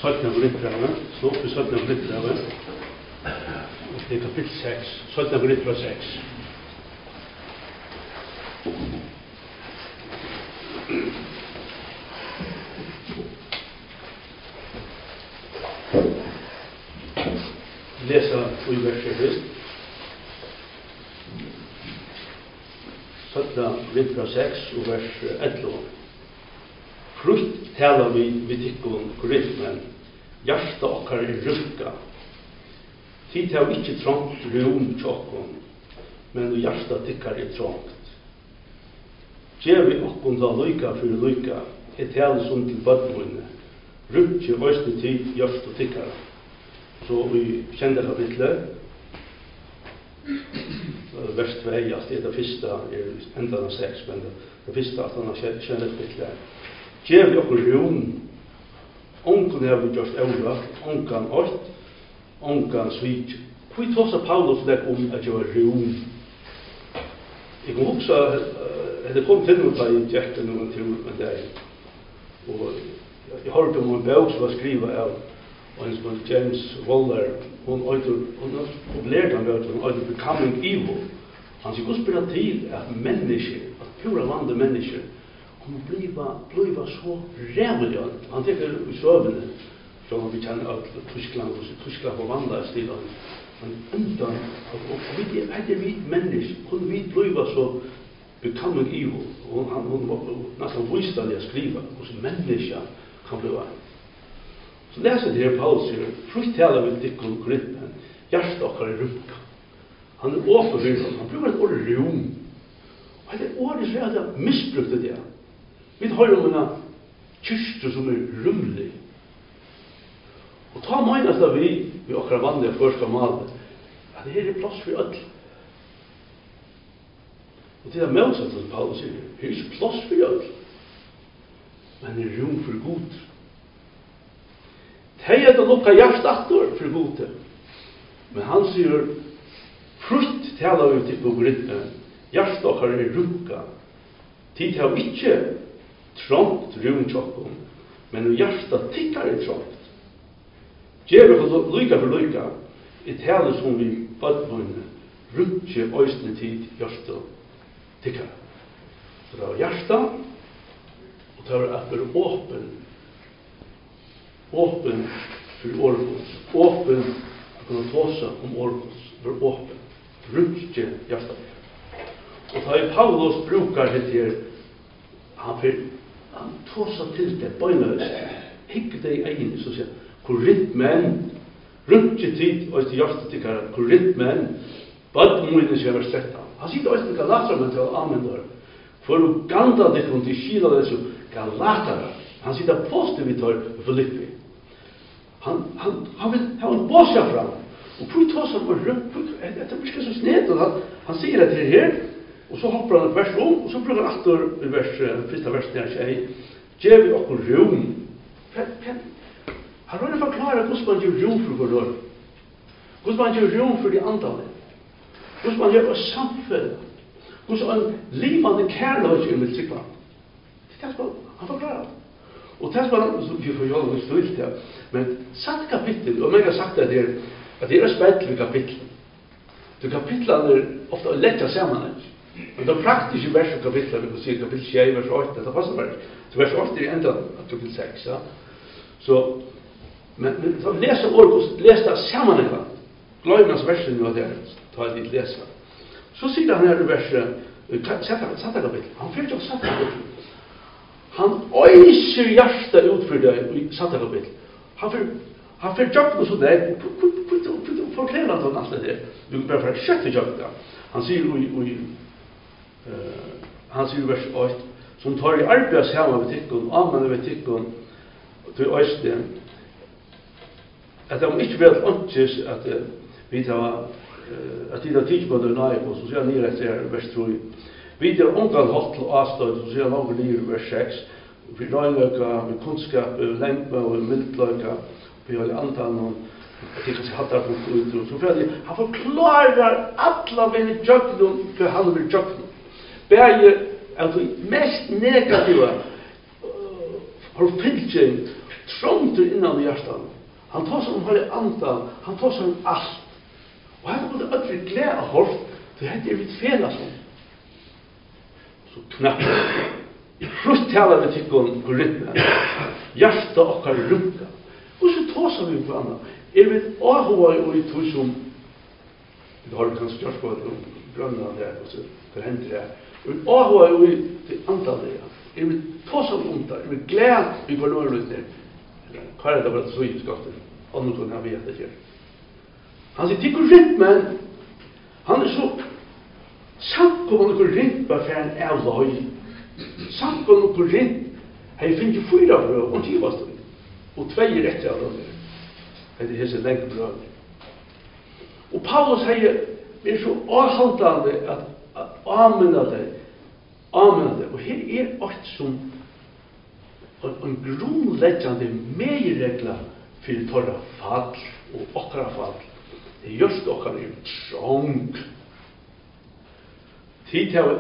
17 Korinthbrevet, slå upp i 17 Korinthbrevet. Det är kapitel 6, 17 Korinthbrevet 6. Läsa i verset först. 17 Korinthbrevet 6 och vers 11. Frukt talar vi tikkun korintmen, hjärsta okkar rukka. Tid har ikke trångt rum tjokkon, men hjärsta tikkar trångt. Gjer vi okkon da lyka for lyka, taler som til badmunne. Rukje øyste tid, hjärsta tikkar. Så vi kände kapitlet, vers 2, det första ända av 6, men det första att han har kände kapitlet. Gjer vi okkur rum, onkan har vi gjort øvra, onkan ått, onkan svit. Hvor tås Paulus der at gjøre rum? Jeg kan også, det kom til noe i hjertet noen tur med deg. Og jeg hørte om en bok som var skrivet av en som heter James Waller. Hun lærte han ved hun øyder Becoming Evil. Han sier også bare til at mennesker, at pura vande mennesker, kommer bliva så rævliga. Han teker i søvende, så vi kjenner at Tyskland på vandra stilen. Men undan, og vi mennesker, kunne vi bliva så becoming evil. Og han nesten viste det å skrive, hvordan mennesker kan bliva. Så leser det her Paulus sier, frukt taler vi tikkun korintmen, hjärsta okkar rukka. Han overvirret, han bruker et ord rum. Og det ordet så er det misbrukte det. Vi har om en kyrste som rumlig. Og ta menes da vi akkurat vanlige første malet, at det her er plass for ødel. Og det er motsatt som Paulus sier, det er ikke plass for ødel, men det er rom for god. Det er det lukka hjerteaktor for god. Men han sier, frukt taler vi til på grunn, hjerteaktor er rukka. Tid har ikke trångt rum tjokkon, men hjärsta tikkar trångt. Gjer vi lyka for lyka, taler som vi badmunne, rutje øysne tid hjärsta tikkar. Så det var hjärsta, og det var at være åpen for orgos, åpen at kunne tåse om orgos, være åpen, rutje hjärsta tikkar. Og da er Paulus brukar det her, han tåsa til det, bøynøst, hikk det i egen, så sier korintmen, rutje tid, og til hjertetikkere, korintmen, badmunne som har sett han. Han sier det også til Galatermen til Amendor, for å ganda det kom til skila det som Galatara. Han sier det positivt tar Filippi. Han vil ha en båsja fram, og hvor tåsa han var det er ikke så sned, han sier det til her, og så hoppar han et vers om, og så bruker han atter i første versen der sier, gjer vi okkur rom. Han røyner forklare hvordan man gjør rom for vår år. Hvordan man gjør rom for de andre. Hvordan man gjør oss samfunn. Hvordan man livande kærløy med trykva. Det er det han forklarer. Og det er det som vi får gjøre det stilt til. Men satt kapittel, og jeg har sagt det her, at det er spett ved kapittel. Så kapitlene er ofte lett sammen. Men det praktiske verset kapitlet, vi kan si kapittel 6, vers 8, det passer bare. Så vers 8 er enda kapittel 6, ja. Så, men så lese ordet, lese det sammenhengen. Gløymenes verset nå der, ta et litt lese. Så sier han her i verset, satte kapittel, han fyrt av satte kapittel. Han øyser hjertet ut for det i satte kapittel. Han fyrt jobb noe sånn der, forklarer han alt det der. Du kan bare få kjøtt i jobb da. Han sier i vers 8, som tar i arbeids hjemme ved tikkun, anmenn ved tikkun, til Øystein, at de ikke vet åndsjes at vi tar, at de tar tidsbønder nøye på, så sier han nye etter vers 3. Vi tar omgang holdt til avstøyd, så sier han over nye vers 6. Vi røyløyka, vi kunnskap, vi lengme og mildløyka, vi har antallet noen, jeg kan si hatt der på ut, så han forklarer alle vil jøkken, for han vil jøkken. Begge er de mest negative forfylking trångter innan i hjärtan. Han tar sig om hela andan, han tar sig om allt. Och här kommer det aldrig glädje hårt, för det är mitt fel alltså. Så knappt. Först talar vi till om rytmen. Hjärta och runka. Och så tar sig vi på andra. Är vi ahova i tog som vi har kanske gjort på gröna där och så förhänder det. Och ahova i till andra där. Är vi tar sig om där. Är vi gläd vi går några ut där. Vad är det bara så i skatten? Annars kan jag veta det. Han säger till rytmen. Han är så samkommen och rytmen för en avlöj. Samkommen och rytmen. Han finner 4 bröd och 10 stund. Och 2 rätt av dem. Det är så länge bröd. Och Paulus säger är så avhållande att använda det. Och här är allt som en grundläggande medregla för torra fall och åkra fall. Det just åkra är trång. Tid har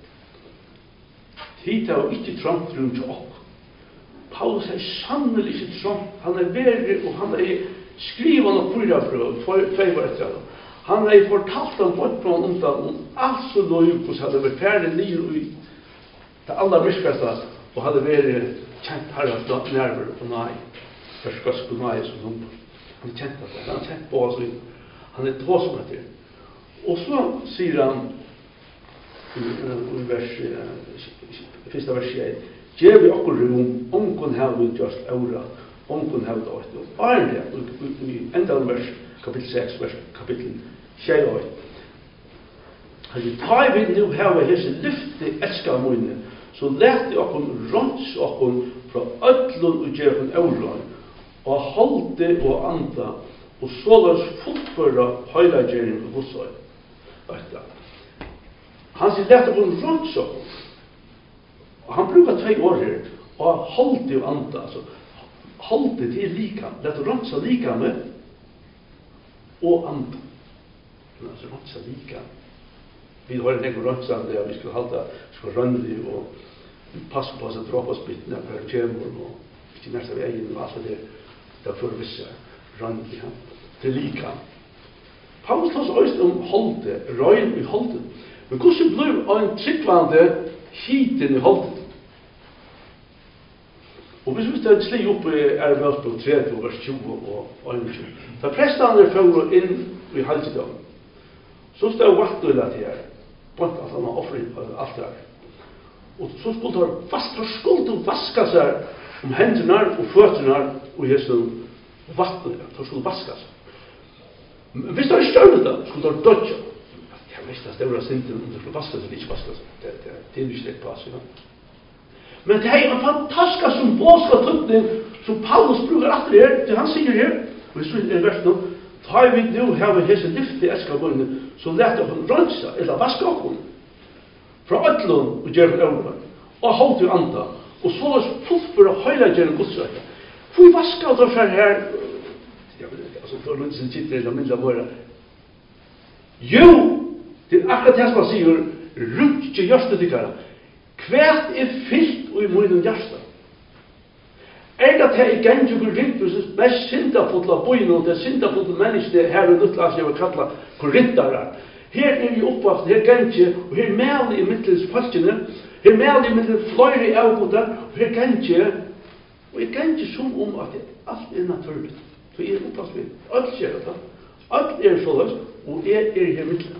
inte trångt runt till åk. Paulus är sannolikt inte trångt. Han är värre och han är skriven och fyra frö. 2 var ett år. Han har fortalt om bortplan om allt så lojus hade varit färdig ner i det allra myskaste och hade varit känt här nerver och nej. Förskask och nej som hon. Han är känt att han har känt på oss. Han är tvåsmålet till. Och så säger han i första vers 1. Ger vi okkur rum, omkon har vi just aura, omkon har vi det. Och är det i enda vers, kapitel 6, vers kapitel 6. Han tar vi nu har vi hese lyfte elskar munne, så lät vi okkur rons okkur fra öllun og djevun aura, og holde og anda, og sålans fullføra høylagjering og godsøy. Han sier lät okkur rons okkur. Och han brukar 2 år här och hållte och anda alltså hållte till lika låt rensa lika med och anda alltså rensa lika vi har en egen rensa där vi ska hålla ska rönlig och passa på att droppa spitten per kemor och inte nästa vi egen vad det där för vissa rönliga till lika Paulus tar sig om hållte röjen i hållte men hur så blir en tryckvande hiten i hållet. Och hvis vi stod slig upp i Erevelsbok 30, vers 20 och 21. Da prestene fører inn i halvdagen, så stod vattnet til her, på at han har offret alt der. Og så skulle de vaske seg om hendene og føttene og hesten vattnet. De skulle vaske seg. Men hvis de større da, skulle de dødja. Jag visste att det var synden om det skulle vaska sig, inte vaska sig. Det är ju släkt på oss. Men det är en fantastisk symbolska tryckning som Paulus brukar alltid här. Det han säger här, och vi ser i vers nu, tar vi nu här med hese lyfte älskar munnen, så lät jag honom rensa, eller vaska honom. Från ödlun och djävulen ögonen, och håll till anda, och så fullföra höjla genom godsrätta. Får vi vaska och dra så här, jag vet inte, alltså för Lundsen sitter i de mindre våra. Jo! Det er akkurat det som han sier, runt til hjärsta tykkara. Hvert er fyllt og i munnen hjärsta. Er det at jeg i gengjur Korinthus mest syndafotla bøyne og det syndafotla menneskene her i Nuttlas jeg vil kalla korintare. Her er vi oppvakt, her gengjur, og her mæle i mittels falskene, her mæle i mittels fløyre i avgåta, og her gengjur, og jeg gengjur som om at alt er naturligt. Så jeg er oppvakt med, alt skjer det. Alt er så løst, og jeg er her mittels.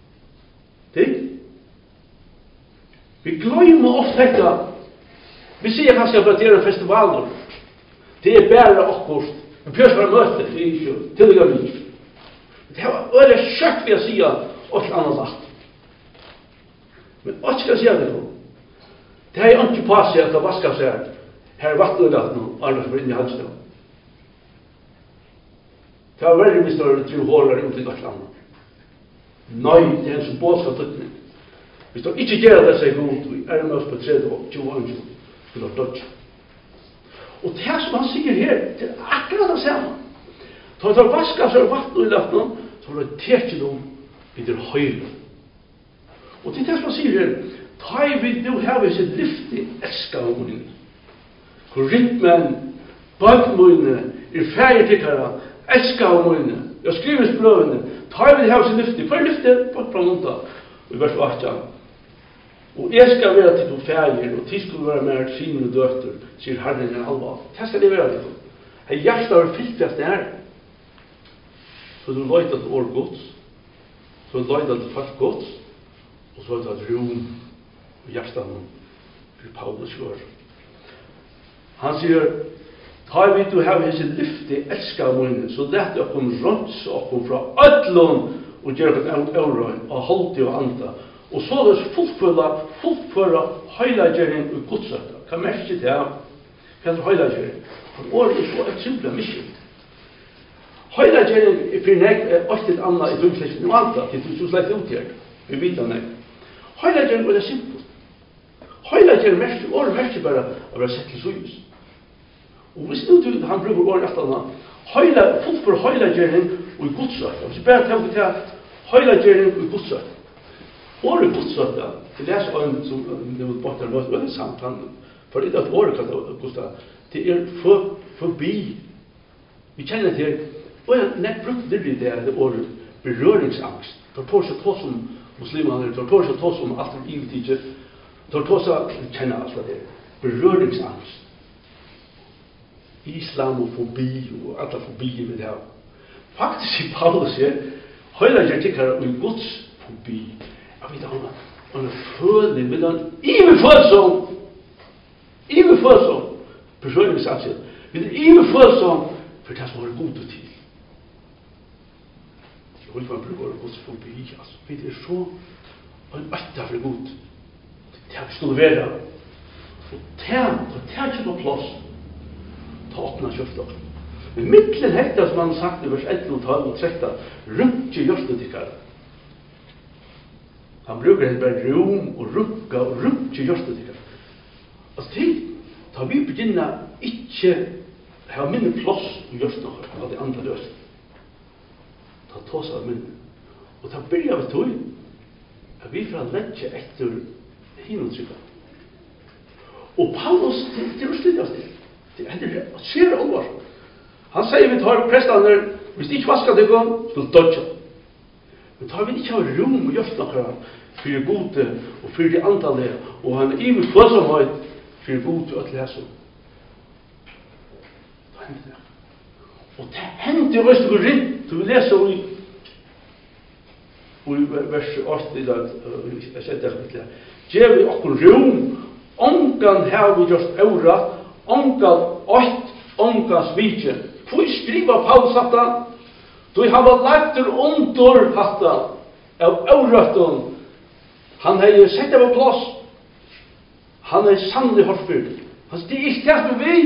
Vi glömmer ofta detta. Vi ser kanske att det är en festival. Det är bara akkurat. En pjörsvara möte. Det är inte tilliga mig. Det var öde kött vi att säga åt annat lagt. Men åt ska jag säga det då. Det är inte på sig att vaska sig här. Här är vattenlagt nu. Annars för in i halsdagen. Det var väldigt misstörligt till hårdare ut i något annat. Nej, det är en symbolska tryckning. Hvis de ikke gjør det seg god, vi er med oss på 30 og 20 år, til å dødja. Og det som han sier her, det er akkurat det samme. Da de vasker seg vatten i løften, så har de tekt dem i det høyre. Og det er det som han sier her, da vi nå har vi sitt lyft i elskar om henne. Hvor rytmen bønn mine, ferdig tikkara, elska av mine, jeg skriver sprøvene, tar vi det her sin lyfte, for lyfte, bort fra munta, i vers 8. Og jeg skal være til på ferdig, og de skulle være mer sine og døtter, sier Herren en alvor. Det skal det være til. Hei hjertet har fyllt det her. Så du løyter til år gods, så du løyter til fast gods, og så er det rom og hjertet for Paulus gjør. Han sier, tar vi du her hese lyfte elska av mine, så lette jeg kom råds og kom fra ødlån og gjør et eurøyn og holdt og anta. Og så er det fullføre høylagjering og godsøkta. Hva merker det her? Hva er høylagjering? For året er så et simpelt misjon. Høylagjering er for nek også et annet i dumslekken og anta, til du slett utgjør. Vi vet det nek. Høylagjering er simpelt. Høylagjering merker, året merker bare å være sett til søys. Og hvis du han bruker året etter annet, fullføre høylagjering og godsøkta. Hvis du bare tenker til høylagjering og godsøkta. Året godsøkta, det er så en som det var borte av møte, veldig sant, for det er at året godsøkta, det er forbi. Vi kjenner til, og jeg nett brukt det det året berøringsangst. Det tar seg tås om muslimene, det tar seg tås om alt det ivetidje, det tar tås av, vi kjenner altså det, berøringsangst. Islamofobi og alle fobier med det her. Faktisk i Paulus her, høyla jeg tikkere om godsfobi. Jeg vet ikke, han føler med den ivefølsom, personlighetsaktiet, med den ivefølsom for det som har god til. Jeg vil bare bruke godsfobi, altså. Det er så en økta for god. Det skulle være. Og det ikke på plass. Ta åpna kjøftet. Men mittlen hekta som han har sagt i vers 11 og 12 og 13, rundt i hjørstetikkere. Han bruker det bare rom og rukka og rundt i hjørstetikkere. Altså til, da vi begynner ikke ha minne plass i hjørstetikkere av det andre løsning. Ta tås av minne. Og da begynner vi til at vi får lette etter hinnotrykket. Og Paulus, det er slitt av sted. Det er skjer alvor. Han sier vi tar prestene, hvis de ikke vasker det gå, skal dødja. Men tar vi ikke ha rom og gjørt noe for det gode og for det antallet, og han er i med følsomhet for det gode og alt det som. Da hender det. Og det hender også går inn, så vi leser i vers 8 i dag, jeg sier det litt her. Gjev vi okkur rom, ongan her vi gjort aura, ongan svitje. Hvor skriver Paulus hatta? Du har lagt under hatta av aurøtten. Han har sett det på plass. Han er sannlig hårdfyrt. Han sier ikke det vi.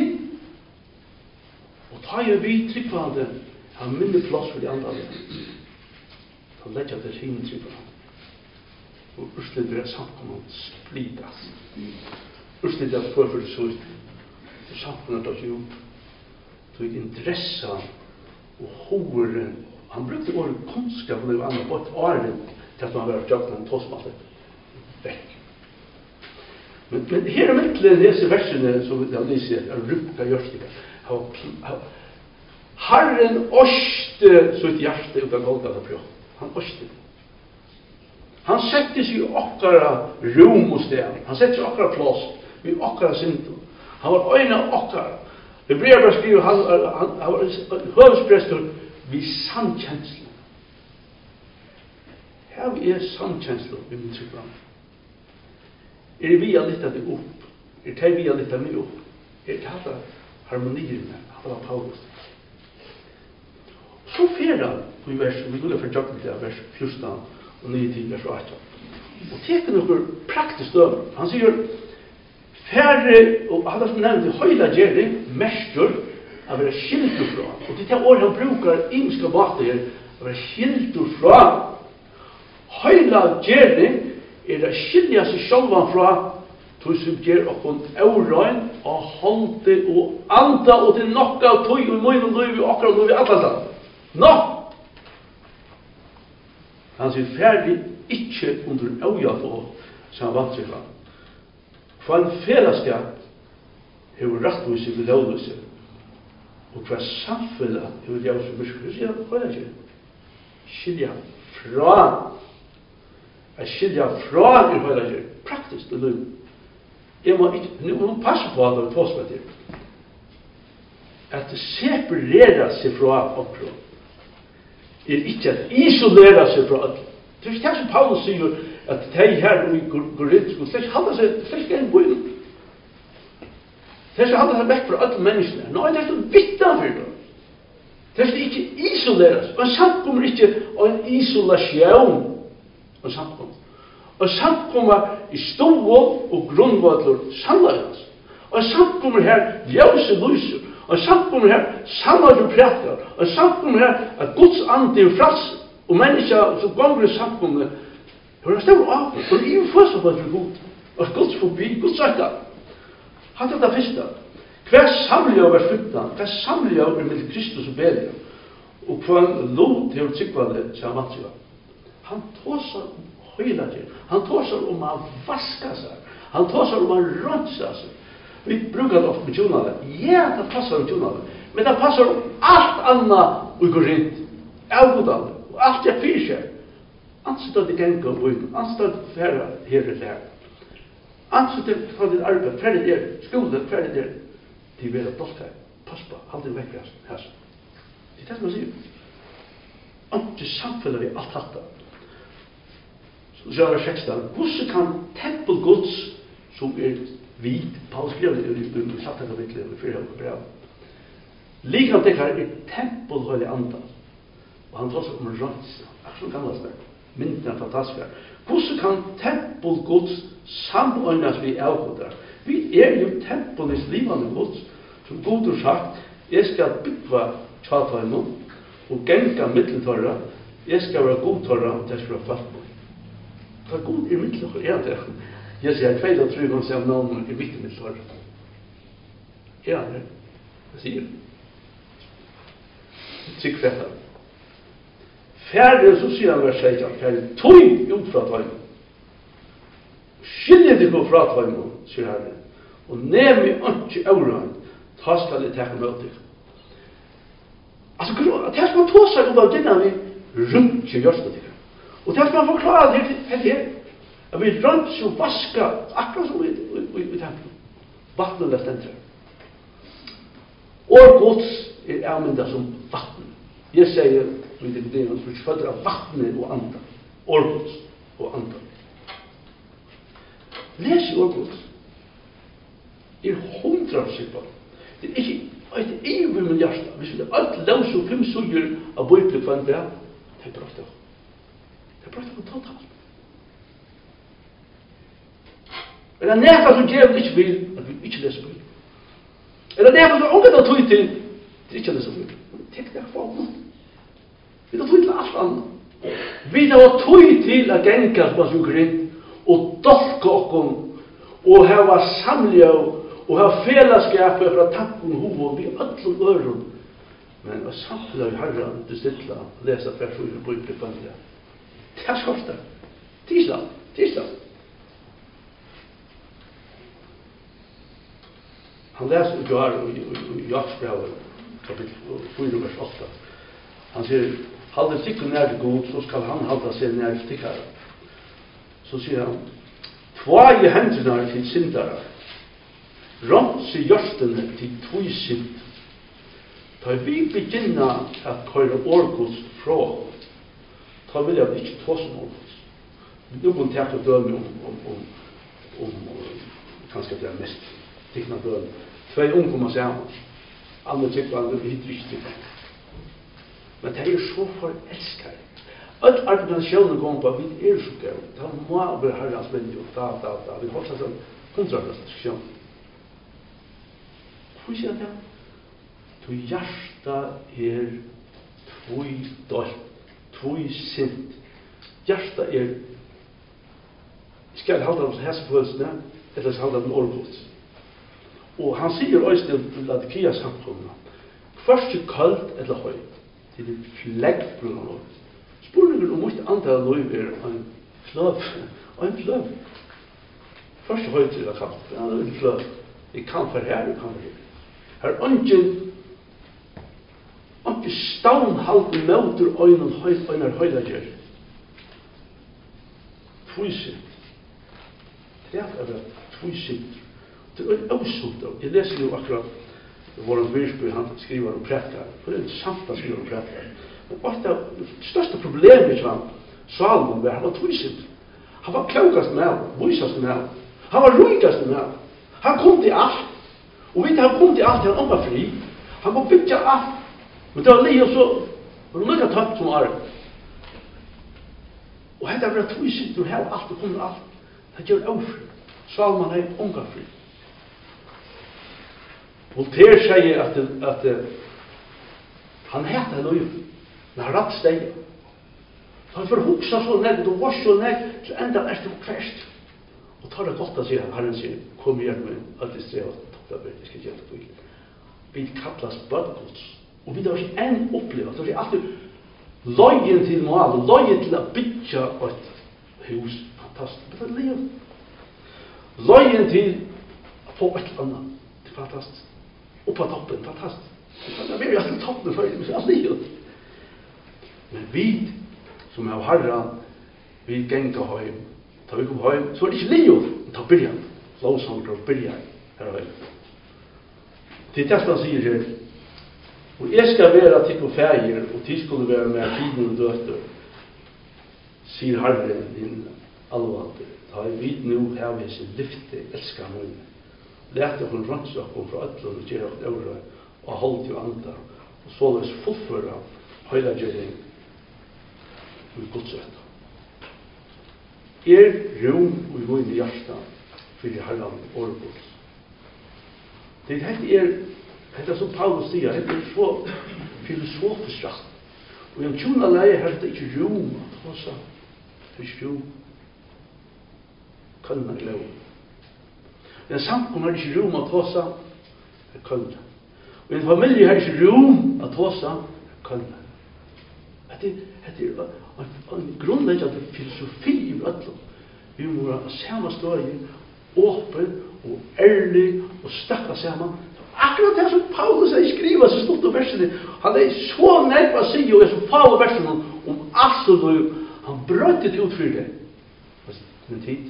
Og tar vi tryggvande, har mindre plass for de andre. Han legger det sin tryggvande. Og urslit er samkommet splitas. Urslit er for det så ut. Samkommet tar seg opp. Tog interessa og horen. Han brukte året kunnskap og det var annet på et åren til at man var tjøkken en tåsmatte vekk. Men her er mittelen disse versene som vi lyser er rukka gjørstika. Herren åste så et hjerte ut av Golgata prøv. Han åste. Han sette seg i okkara rom hos det. Han sette seg i okkara plass. I okkara synden. Han var øyne okkara. Hebreerbrevet skriver han var høvesprester vid sannkjensle. Her vi sannkjensle i min tryggvann. Vi har lyttet det opp? Det vi har lyttet meg opp? Det hadde harmonien med, hadde var Paulus. Så fjerda i vers, vi lukker for tjokken til vers 14 og 9 til vers 18. Og teker noe praktisk døm. Han sier, færre, og han har som nevnt høyla gjerning, mestur, å være skiltur fra. Og til det år han brukar imska bater her, å være skiltur fra. Høyla gjerning å skilja seg sjálvan fra, tog som gjør okkon eurøyn, og holde og anda, og til nokka av tog og møyn og løy, og akkurat løy alle land. Nå! Han sier ferdig ikke under øyat og som han vant seg fra. For en fellesskap hever rattvise ved lovløse. og hva samfunnet vil gjøre som mørker. Hva sier han? Hva er det ikke? Skilja fra. Jeg skilja fra i hva er det ikke? Praktisk det løy. Jeg må ikke, nå passe på at det er tås med det. At det separerer seg fra okra er ikke at isolere seg fra alle. Det er ikke det som Paulus sier at de her i Korint skulle slett halde seg en bøyne. Det er ikke halde seg vekk fra alle menneskene. Nå er det ikke vittna for det. Det er ikke isoleres. Og en samkommer ikke en isolasjon. En samkommer. Og en samkommer i stål og grunnvadler sannleggens. Og en samkommer her ljøse lyser. Og en samkommer her sannlegger prætter. Og en samkommer her at Guds ande er frelse. Og mennesker som ganger i samkommer har en stor avgjør. Og i første for Gud. Og Guds forbi, Guds økka. Hatt det første. Hver samliga over 15, hver samliga over med Kristus og Belia, og hva en lov til å tryggvade seg vanskelig. Han tåsar om høylager, han tåsar om å vaska seg, han tåsar om å rønsa seg. Vi brukar det ofte med tjonale. Ja, det passar om tjonale, men det passar om alt annet og Korint, avgodande, og alt jeg fyrer. Anstå det genga og bøyne, anstå det færre her eller her. Anstå det fra ditt arbeid, ferdig der, skole, ferdig der. De vil ha dolka. Pass på, hold det vekk her. Det er det som man sier. Ikke samfunnet i alt hatta. Så sier det 16. Hvordan kan tempelgods, som vit, Paulus skrev det i satt kapitlet, i 4. brev. Likant det her tempelhøylig anda. Og han tar seg om rønse. Akkurat som gamle snakk. Mynden er fantastisk. Hvordan kan tempelgods samordnes vi avgodder? Vi jo tempelens livande gods, som God har sagt, jeg skal byggva tjatøyne, og genga middeltørra, jeg skal være godtørra, og det skal være fastmål. Det er god i middeltørra, ja det. Jeg sier 2 og 3 ganger sier navnet i middeltørra. Ja det, jeg sier. Trygg fetta. Færre, så sier han vers 16, færre, tøy ut fra tøyne. Skilje deg fra tøyne, sier Herren. Og nemi ikke øren, ta skal jeg takke med deg. Altså, det skal man ta seg om av denne vi rundt ikke gjørst det. Og det skal man forklare det her. At vi rundt ikke vaska, akkurat som i tempelen. Vattnet er stendt her. Og gods avmynda som vatten. Jeg sier, vi det er noe som er av vattnet og anda. Orgods og anda. Les i orgods. Det 100% på. Det ikke et evig med hjertet. Hvis vi alt løs og 5 suger av bøyble for en dag, det er bra. Det er bra totalt. Er det nærmere som gjør ikke vil, at vi ikke leser bøyble? Er det nærmere som ångat av tog til, ikke leser bøyble? Tenk det for nå. Vi har tog til alt annet. Vi har tog til å genka som man suger inn, og dolke okkom, og hava samlige og hava fellesskap fra tanken hoved vi ødlom øron. Men å samle i Herren til stilla og lese vers 4 og bøyble på andre. Det er skortet. Tisdag. Han leser ut i Jakobsbrevet, kapittel 4, vers 8. Han sier, halde stikken nær til god, så skal han halde seg nær til stikkere. Så sier han, tvai hendene til syndere, rons i hjørstene til tvisynd. Da vi begynner at køyre årgods fra, da vil jeg ikke ta som årgods. Nå kan jeg ta døme om kanskje det er mest tikna døme. 2 ungdommer sammen, andre tykker andre hittir ikke tykker. Men det er så forelskere. Alt argumentasjonen går på at vi så gøy. Det må være herrens vilje og da. Vi har også sånn 100% diskusjon. Hvor sier det? Tu hjärsta tvoi dølt, tvoi sint. Hjärsta skal jeg halda om hæsefølelsene, eller skal jeg halda om orgods. Og han sier også til Laodikia samfunnet, først er kaldt eller høyt, til det fleggbrunn av orgods. Spurningen om ikke antall løyv en fløv. Først er høyt til det kaldt, en fløv. Det kan for her, det kan for her. Her er ungen ikke stavnhalten møter øyner høylager. Tvøysikt. Det er tvøysikt. Det er avsunt. Jeg leser jo akkurat våran Virsby, han skriver om prætkar. Det er sant han skriver om prætkar. Men ofte det største problemet til han, Salomon, var han var tvøysikt. Han var klokast med, vysast med. Han var rikast med. Han kom til alt. Og vet han kom til alt til han var fri. Han må bytja alt. Men det var lige så, var det lukka tatt som arv. Og hetta var tvøysikt, du har alt og kommer alt. Det gjør ofri. Salomon er unga fri. Voltaire sier at han heter løy, men han ratt steg. Han får huksa så ned, og var så ned, så enda er det kverst. Og tar det godt å si at Herren sier, kom igjen med alltid strevet, jeg skal gjøre det ikke. Vi kallas bødgods, og vi har ikke en opplevelse, det er alltid løyen til mål, løyen til å bytja et hus, fantastisk, det er liv. Løyen til å få et eller annet, det er fantastisk. Og på toppen, fantastisk. Det er jo alltid toppen for det, er liv. Men vi, som er herra, vi genga heim, da vi kom heim, så er det ikke liv, ta byrjan, lovsanger og byrjan, her og heim. Det er det som han sier her, og jeg skal være til og feir, og de skulle være med tiden og døtter, sier herren din allvalde, da jeg vet nå her vi sin lyfte, elskar noen. Lærte hun rønnsak om fra ætlån og gjør et øvre, og holdt jo andar, og således fullføre høylagjøring med godsøtta. Rom og i min hjärsta for herran årgods. Det er som Paulus sier, det er så filosofisk rett. Og i en tjona leie her, det er ikke rom at hosa. Det er ikke rom. Kølna i lov. I en samkom er det ikke rom at hosa. Det er kølna. Og i en familie er det ikke rom at hosa. Det er kølna. Det er en grunnleggende filosofi i ødlom. Vi må være samme story, åpen og ærlig og stakka sammen. Akkurat det som Paulus har skrivet så stort av versene. Han er så nærmere å si, og jeg så Paulus versene om alt som han brøttet ut for det. Men tid.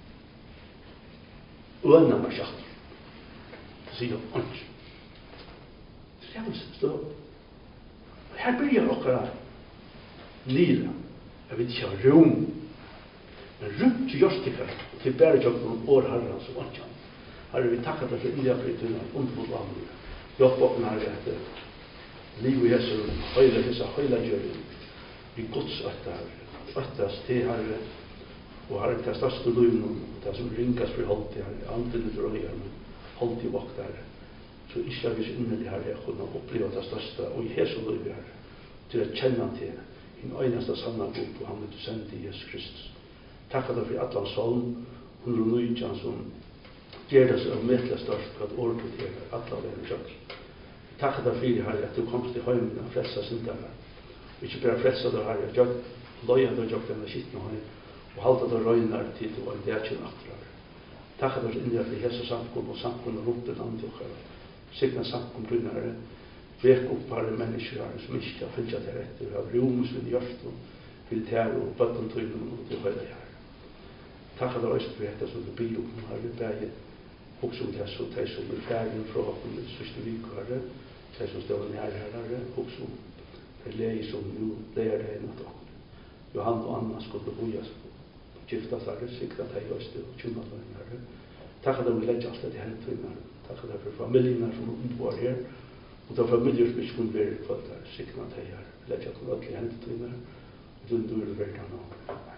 Øyne var kjatt. Så sier han, ånd. Så jeg må stå. Her begynner dere Nila. Jeg vet ikke ha rom. Men rundt til jordstikker, til bare jobb noen år herren som åndjan. Herre, vi takker deg for India-frituna, underfull vanlig. Hjelp opp med herre etter liv og Jesu, høyla gjøring. Vi gods etter herre, øttast til herre, og herre til største løgnen, det som ringas for holdt til herre, antinnet for øyer, men holdt til vakt herre. Så ikke er vi så innelig herre, jeg kunne oppleve det største, og i Jesu løgn herre, til å kjenne til en øyneste sanna god, og han vil du sende til Jesus Kristus. Takk deg for Atlan Solm, 119 som gjør det så omøtelig størst at året til Atlan er en kjøk. Takk deg for Herre at du komst til høymen og frelsa syndere. Og ikke bare frelsa deg Herre, jeg løyer deg jøk denne skittene høy, og halte deg røyner til du var en dætjen atter Herre. Takk deg for innrett for Jesu samkom og samkom og rundt den andre Herre. Signa samkom grunn Herre. Vek opp Herre mennesker Herre som ikke har finnet til rette. Vi har romus ved hjørten, vil tære og bøtten tøynen og til høyre Herre. Takk at det er østbrettet som du byr opp med Herre, bæge også om det som de som er ferdig fra åkken med sørste vik, Herre, de som stiller nær Herre, også om det leie som nå leier deg inn at åkken. Johan og Anna skulle bojas, gifta Herre, sikta deg i øste og tjumma deg, Herre. Takk at det vil legge alt det til henne, Herre. Takk at det er for familiene som ombor her, og det er familier som ikke kunne være kvalt, Herre, sikta deg, Herre. Legge alt det til henne, Herre. Og du er veldig nå.